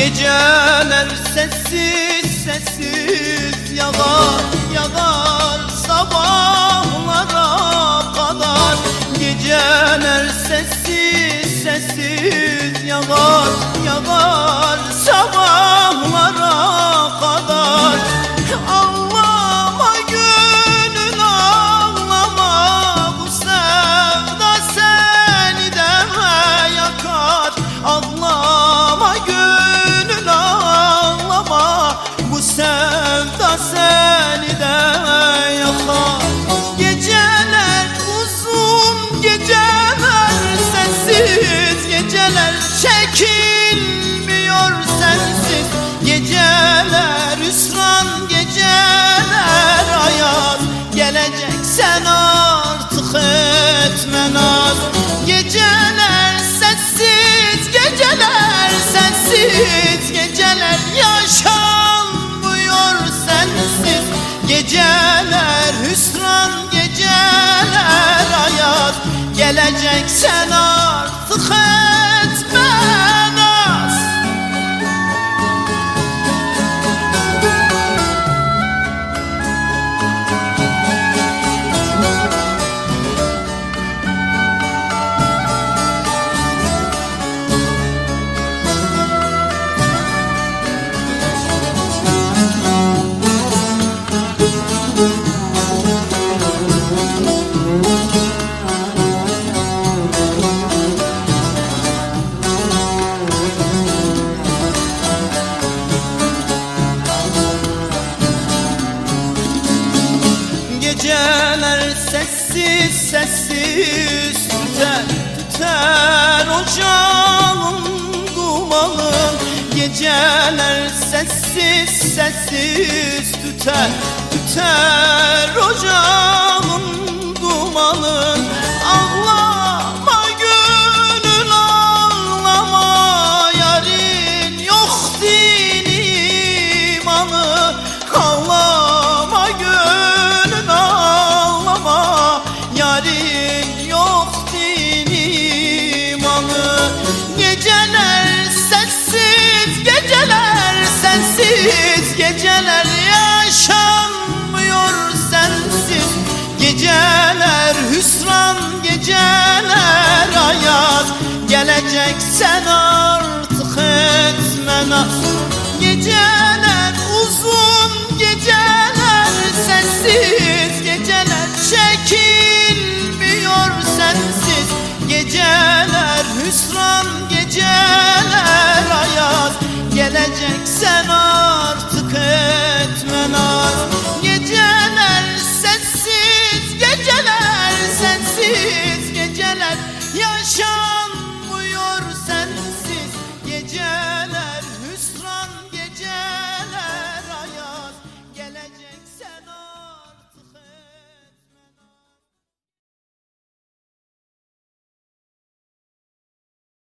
Geceler sessiz sessiz yağar yağar sabahlara kadar. Geceler sessiz sessiz yağar yağar sabahlara kadar. Ağlama gönül ağlama, bu sevda seni de yakar. Ağlama gönül ağlama, bu sevda seni de yakar. Geceler uzun, geceler sessiz, geceler çekilmiyor sensiz. Geceler hüsran, geceler ayaz, geleceksen artık etme naz. Geceler sessiz, geceler sensiz, geceler yaşanmıyor sensiz. Geceler hüsran, geceler ayaz, geleceksen artık etme naz. Geceler sessiz sessiz tüter tüter ocağın dumanı. Geceler sessiz sessiz tüter tüter ocağın dumanı. Ağlama gönül ağlama, yarın yok din imanı. Ağlama gönül ağlama, yarın yok din imanı. Geceler sessiz, geceler sensiz, geceler yaşanmıyor sensiz. Geceler hüsran, geceler ayaz, geleceksen artık etme naz. Geceler uzun, geceler sessiz, geceler çekilmiyor sensiz. Geceler hüsran, geceler ayaz, geleceksen artık etme naz.